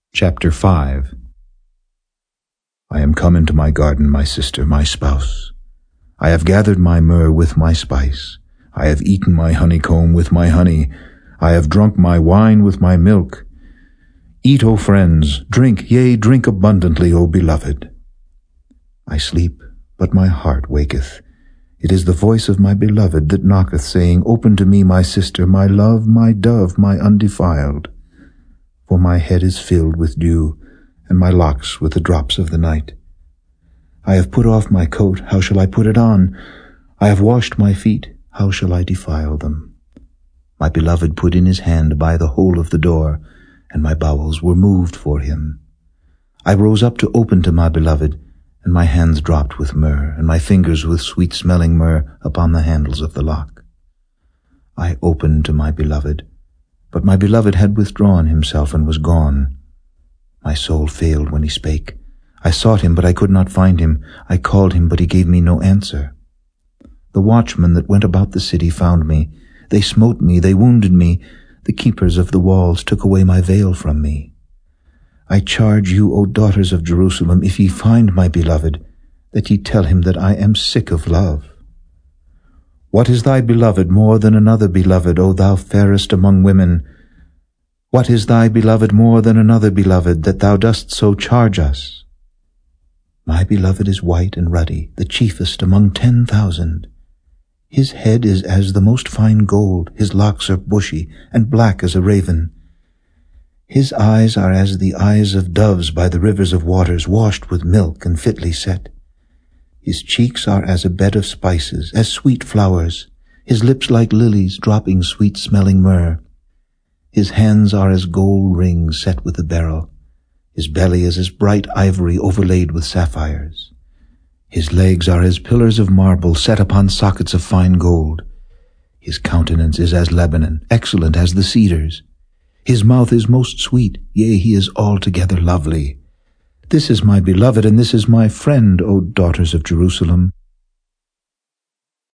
Chapter 5. I am come into my garden, my sister, my spouse. I have gathered my myrrh with my spice. I have eaten my honeycomb with my honey. I have drunk my wine with my milk. Eat, O friends, drink, yea, drink abundantly, O beloved. I sleep, but my heart waketh. It is the voice of my beloved that knocketh, saying, Open to me, my sister, my love, my dove, my undefiled. For my head is filled with dew, and my locks with the drops of the night. I have put off my coat, how shall I put it on? I have washed my feet, how shall I defile them? My beloved put in his hand by the hole of the door, and my bowels were moved for him. I rose up to open to my beloved, and my hands dropped with myrrh, and my fingers with sweet-smelling myrrh upon the handles of the lock. I opened to my beloved, but my beloved had withdrawn himself and was gone. My soul failed when he spake. I sought him, but I could not find him. I called him, but he gave me no answer. The watchmen that went about the city found me. They smote me, they wounded me. The keepers of the walls took away my veil from me. I charge you, O daughters of Jerusalem, if ye find my beloved, that ye tell him that I am sick of love. What is thy beloved more than another beloved, O thou fairest among women? What is thy beloved more than another beloved, that thou dost so charge us? My beloved is white and ruddy, the chiefest among 10,000. His head is as the most fine gold, his locks are bushy and black as a raven. His eyes are as the eyes of doves by the rivers of waters, washed with milk and fitly set. His cheeks are as a bed of spices, as sweet flowers, his lips like lilies, dropping sweet-smelling myrrh. His hands are as gold rings set with a beryl. His belly is as bright ivory overlaid with sapphires. His legs are as pillars of marble set upon sockets of fine gold. His countenance is as Lebanon, excellent as the cedars. His mouth is most sweet, yea, he is altogether lovely. This is my beloved, and this is my friend, O daughters of Jerusalem.